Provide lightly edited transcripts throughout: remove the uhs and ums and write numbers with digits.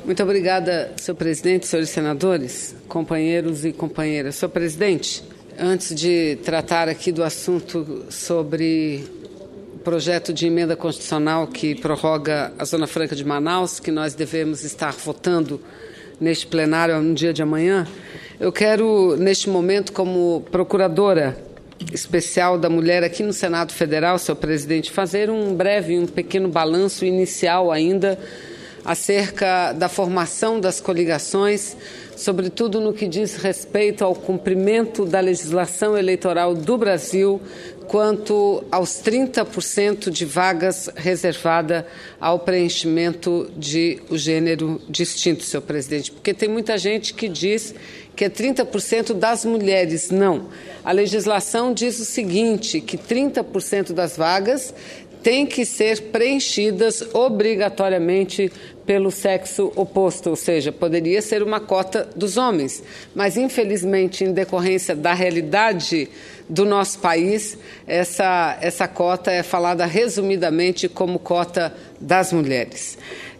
Muito obrigada, senhor presidente, senhores senadores, companheiros e companheiras. Senhor presidente, antes de tratar aqui do assunto sobre o projeto de emenda constitucional que prorroga a Zona Franca de Manaus, que nós devemos estar votando neste plenário no dia de amanhã, eu quero, neste momento, como procuradora especial da mulher aqui no Senado Federal, senhor presidente, fazer um pequeno balanço inicial ainda acerca da formação das coligações, sobretudo no que diz respeito ao cumprimento da legislação eleitoral do Brasil quanto aos 30% de vagas reservada ao preenchimento de o gênero distinto, senhor presidente, porque tem muita gente que diz que é 30% das mulheres. Não. A legislação diz o seguinte, que 30% das vagas têm que ser preenchidas obrigatoriamente pelo sexo oposto, ou seja, poderia ser uma cota dos homens, mas infelizmente, em decorrência da realidade do nosso país, essa cota é falada resumidamente como cota das mulheres.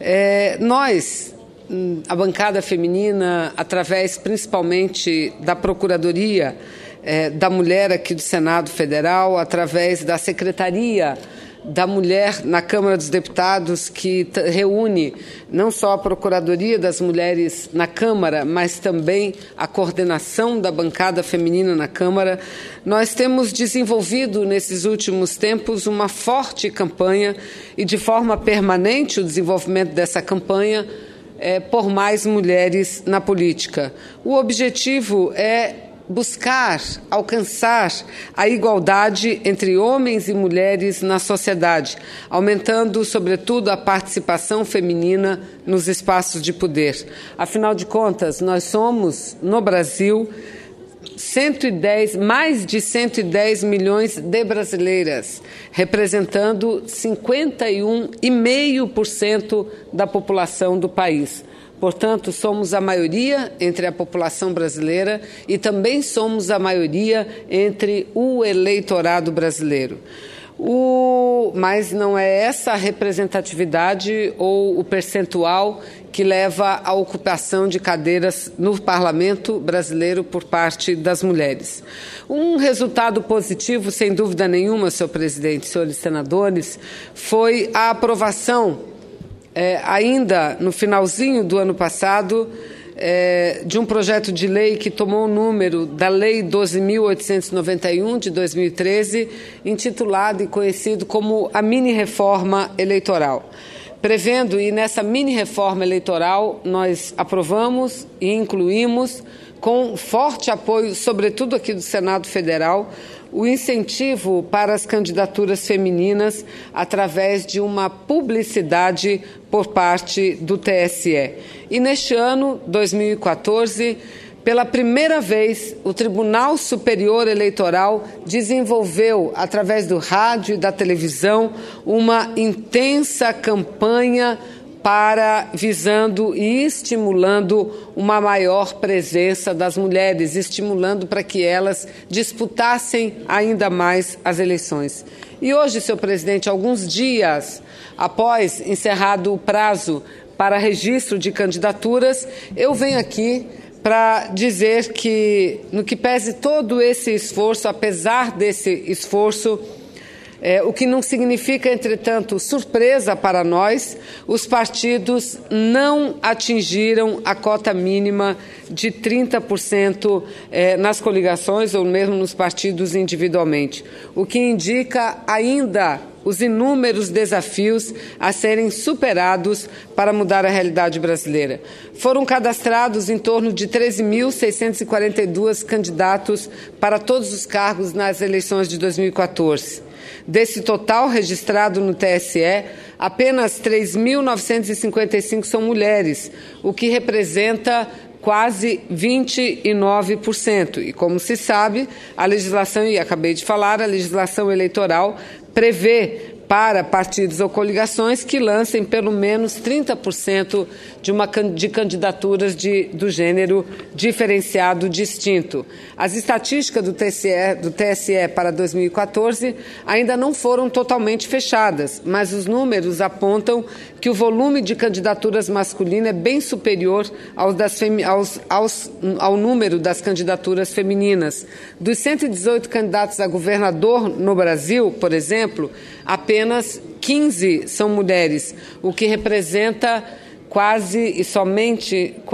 Nós, a bancada feminina, através principalmente da Procuradoria da Mulher aqui do Senado Federal, através da Secretaria da Mulher na Câmara dos Deputados, que reúne não só a Procuradoria das Mulheres na Câmara, mas também a coordenação da bancada feminina na Câmara, nós temos desenvolvido nesses últimos tempos uma forte campanha e de forma permanente o desenvolvimento dessa campanha por mais mulheres na política. O objetivo é buscar, alcançar a igualdade entre homens e mulheres na sociedade, aumentando, sobretudo, a participação feminina nos espaços de poder. Afinal de contas, nós somos, no Brasil, mais de 110 milhões de brasileiras, representando 51,5% da população do país. Portanto, somos a maioria entre a população brasileira e também somos a maioria entre o eleitorado brasileiro. Mas não é essa a representatividade ou o percentual que leva à ocupação de cadeiras no parlamento brasileiro por parte das mulheres. Um resultado positivo, sem dúvida nenhuma, senhor presidente, senhores senadores, foi a aprovação ainda no finalzinho do ano passado, de um projeto de lei que tomou o número da Lei 12.891, de 2013, intitulado e conhecido como a mini-reforma eleitoral. Prevendo, e nessa mini-reforma eleitoral nós aprovamos e incluímos, com forte apoio, sobretudo aqui do Senado Federal, o incentivo para as candidaturas femininas através de uma publicidade por parte do TSE. E neste ano, 2014, pela primeira vez, o Tribunal Superior Eleitoral desenvolveu, através do rádio e da televisão, uma intensa campanha visando e estimulando uma maior presença das mulheres, estimulando para que elas disputassem ainda mais as eleições. E hoje, senhor presidente, alguns dias após encerrado o prazo para registro de candidaturas, eu venho aqui para dizer que, no que pese todo esse esforço, apesar desse esforço, o que não significa, entretanto, surpresa para nós, os partidos não atingiram a cota mínima de 30% nas coligações ou mesmo nos partidos individualmente, o que indica ainda os inúmeros desafios a serem superados para mudar a realidade brasileira. Foram cadastrados em torno de 13.642 candidatos para todos os cargos nas eleições de 2014. Desse total registrado no TSE, apenas 3.955 são mulheres, o que representa quase 29%. E, como se sabe, a legislação, e acabei de falar, a legislação eleitoral prevê para partidos ou coligações que lancem pelo menos 30% de candidaturas do gênero diferenciado distinto. As estatísticas do TSE para 2014 ainda não foram totalmente fechadas, mas os números apontam que o volume de candidaturas masculinas é bem superior ao número das candidaturas femininas. Dos 118 candidatos a governador no Brasil, por exemplo, apenas 15 são mulheres, o que representa somente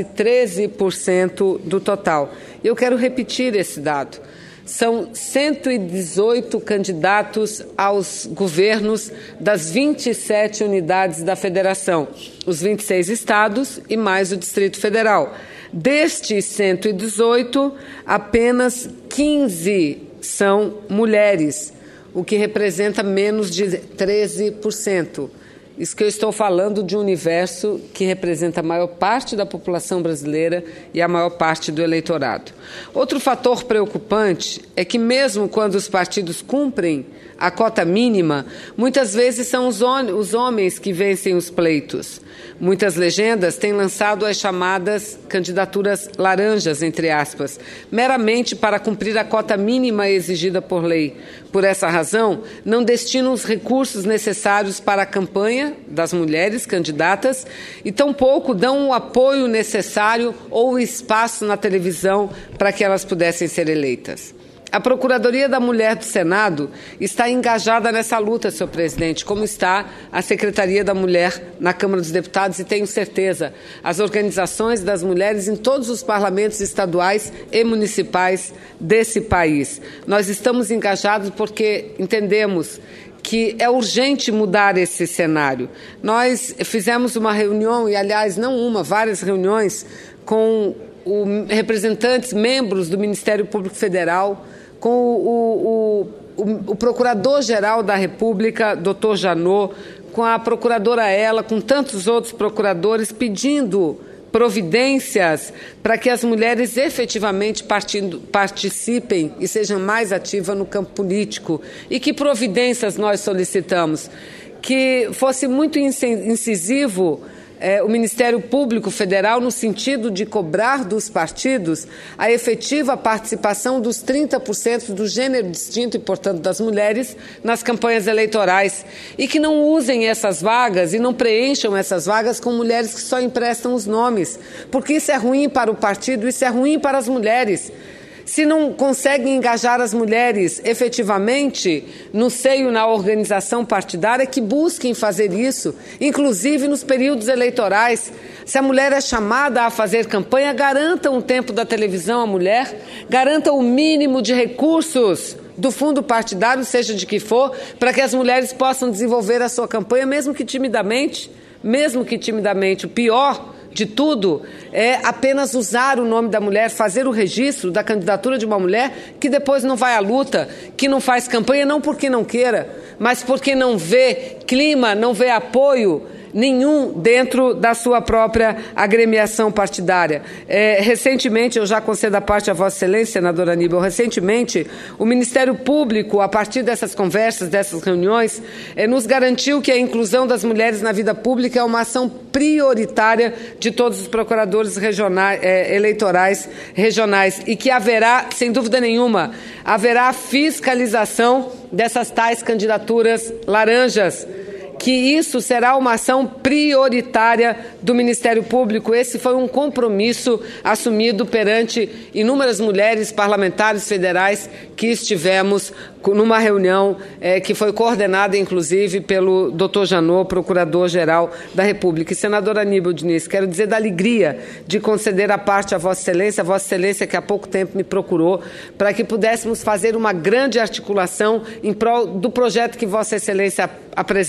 13% do total. Eu quero repetir esse dado. São 118 candidatos aos governos das 27 unidades da federação, os 26 estados e mais o Distrito Federal. Destes 118, apenas 15 são mulheres, o que representa menos de 13%. Isso que eu estou falando de um universo que representa a maior parte da população brasileira e a maior parte do eleitorado. Outro fator preocupante é que, mesmo quando os partidos cumprem a cota mínima, muitas vezes são os homens que vencem os pleitos. Muitas legendas têm lançado as chamadas candidaturas laranjas, entre aspas, meramente para cumprir a cota mínima exigida por lei. Por essa razão, não destinam os recursos necessários para a campanha das mulheres candidatas e tampouco dão o apoio necessário ou o espaço na televisão para que elas pudessem ser eleitas. A Procuradoria da Mulher do Senado está engajada nessa luta, senhor presidente, como está a Secretaria da Mulher na Câmara dos Deputados e tenho certeza, as organizações das mulheres em todos os parlamentos estaduais e municipais desse país. Nós estamos engajados porque entendemos que é urgente mudar esse cenário. Nós fizemos uma reunião, e aliás, não uma, várias reuniões, com representantes, membros do Ministério Público Federal, com o Procurador-Geral da República, doutor Janot, com a Procuradora Ela, com tantos outros procuradores, pedindo providências para que as mulheres efetivamente participem e sejam mais ativas no campo político. E que providências nós solicitamos? Que fosse muito incisivo o Ministério Público Federal no sentido de cobrar dos partidos a efetiva participação dos 30% do gênero distinto e, portanto, das mulheres nas campanhas eleitorais e que não usem essas vagas e não preencham essas vagas com mulheres que só emprestam os nomes, porque isso é ruim para o partido, isso é ruim para as mulheres. Se não conseguem engajar as mulheres efetivamente no seio, na organização partidária, que busquem fazer isso, inclusive nos períodos eleitorais. Se a mulher é chamada a fazer campanha, garanta um tempo da televisão à mulher, garanta o mínimo de recursos do fundo partidário, seja de que for, para que as mulheres possam desenvolver a sua campanha, mesmo que timidamente. O pior de tudo é apenas usar o nome da mulher, fazer o registro da candidatura de uma mulher que depois não vai à luta, que não faz campanha, não porque não queira, mas porque não vê clima, não vê apoio nenhum dentro da sua própria agremiação partidária. Recentemente, eu já concedo a parte a Vossa Excelência, senadora Aníbal, recentemente o Ministério Público, a partir dessas conversas, dessas reuniões, nos garantiu que a inclusão das mulheres na vida pública é uma ação prioritária de todos os procuradores eleitorais regionais e que haverá, sem dúvida nenhuma, haverá fiscalização dessas tais candidaturas laranjas, que isso será uma ação prioritária do Ministério Público. Esse foi um compromisso assumido perante inúmeras mulheres parlamentares federais que estivemos numa reunião que foi coordenada, inclusive, pelo doutor Janot, Procurador-Geral da República. E, senadora Aníbal Diniz, quero dizer da alegria de conceder a parte a Vossa Excelência que há pouco tempo me procurou, para que pudéssemos fazer uma grande articulação em prol do projeto que Vossa Excelência apresentou.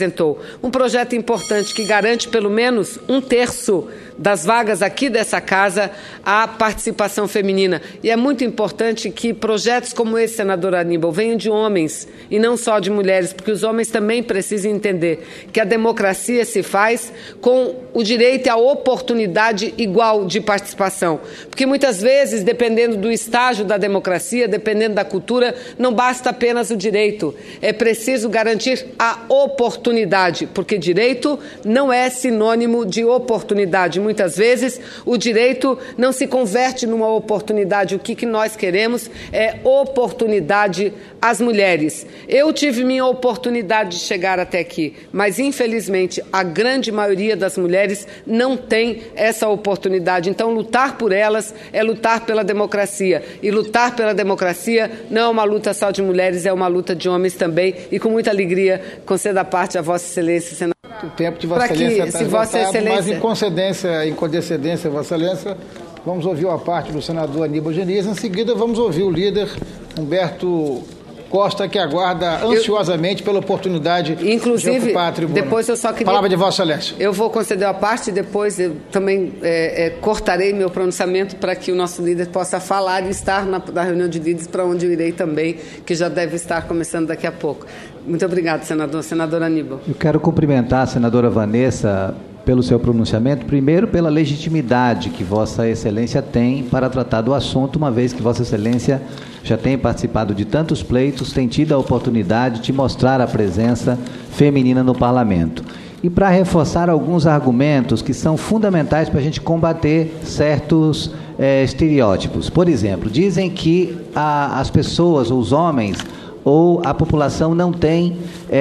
um projeto importante que garante pelo menos 1/3 das vagas aqui dessa casa à participação feminina. E é muito importante que projetos como esse, senador Aníbal, venham de homens e não só de mulheres, porque os homens também precisam entender que a democracia se faz com o direito à oportunidade igual de participação. Porque muitas vezes, dependendo do estágio da democracia, dependendo da cultura, não basta apenas o direito. É preciso garantir a oportunidade, porque direito não é sinônimo de oportunidade. Muitas vezes, o direito não se converte numa oportunidade. O que nós queremos é oportunidade às mulheres. Eu tive minha oportunidade de chegar até aqui, mas, infelizmente, a grande maioria das mulheres não tem essa oportunidade. Então, lutar por elas é lutar pela democracia. E lutar pela democracia não é uma luta só de mulheres, é uma luta de homens também. E, com muita alegria, concedo a parte a Vossa Excelência, senador. O tempo de Vossa Excelência está esgotado, mas em condescendência, Vossa Excelência, vamos ouvir a parte do senador Aníbal Geniz. Em seguida, vamos ouvir o líder Humberto Costa, que aguarda ansiosamente pela oportunidade de ocupar a tribuna. Depois eu só queria... Palavra de Vossa Excelência. Eu vou conceder a parte e depois eu também cortarei meu pronunciamento para que o nosso líder possa falar e estar na reunião de líderes, para onde eu irei também, que já deve estar começando daqui a pouco. Muito obrigado, senador. Senador Aníbal. Eu quero cumprimentar a senadora Vanessa pelo seu pronunciamento, primeiro pela legitimidade que Vossa Excelência tem para tratar do assunto, uma vez que Vossa Excelência já tem participado de tantos pleitos, tem tido a oportunidade de mostrar a presença feminina no parlamento. E para reforçar alguns argumentos que são fundamentais para a gente combater certos estereótipos. Por exemplo, dizem que as pessoas, os homens ou a população não tem...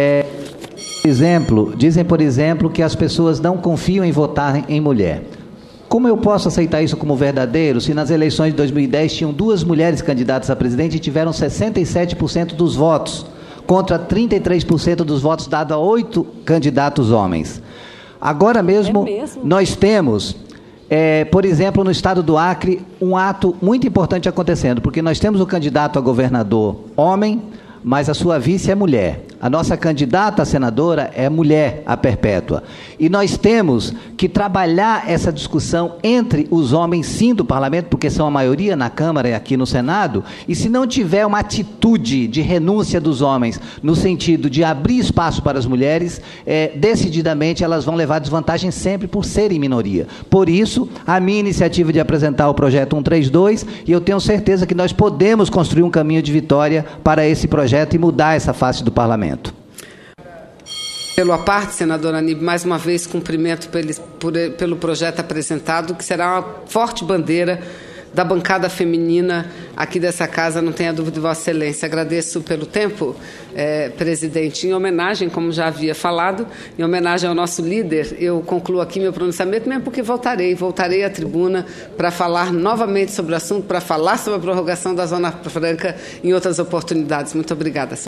Dizem, por exemplo, que as pessoas não confiam em votar em mulher. Como eu posso aceitar isso como verdadeiro se nas eleições de 2010 tinham 2 mulheres candidatas a presidente e tiveram 67% dos votos, contra 33% dos votos dados a 8 candidatos homens? Agora mesmo, nós temos, por exemplo, no estado do Acre, um ato muito importante acontecendo, porque nós temos o candidato a governador homem, mas a sua vice é mulher. A nossa candidata a senadora é mulher a perpétua. E nós temos que trabalhar essa discussão entre os homens, sim, do parlamento, porque são a maioria na Câmara e aqui no Senado, e se não tiver uma atitude de renúncia dos homens, no sentido de abrir espaço para as mulheres, decididamente elas vão levar desvantagem sempre por serem minoria. Por isso, a minha iniciativa de apresentar o projeto 132, e eu tenho certeza que nós podemos construir um caminho de vitória para esse projeto e mudar essa face do parlamento. Pelo à parte, senador Aníbal, mais uma vez cumprimento pelo projeto apresentado, que será uma forte bandeira da bancada feminina aqui dessa casa, não tenha dúvida de Vossa Excelência. Agradeço pelo tempo, presidente. Em homenagem, como já havia falado, em homenagem ao nosso líder, eu concluo aqui meu pronunciamento, mesmo porque voltarei à tribuna para falar novamente sobre o assunto, para falar sobre a prorrogação da Zona Franca em outras oportunidades. Muito obrigada, senhor.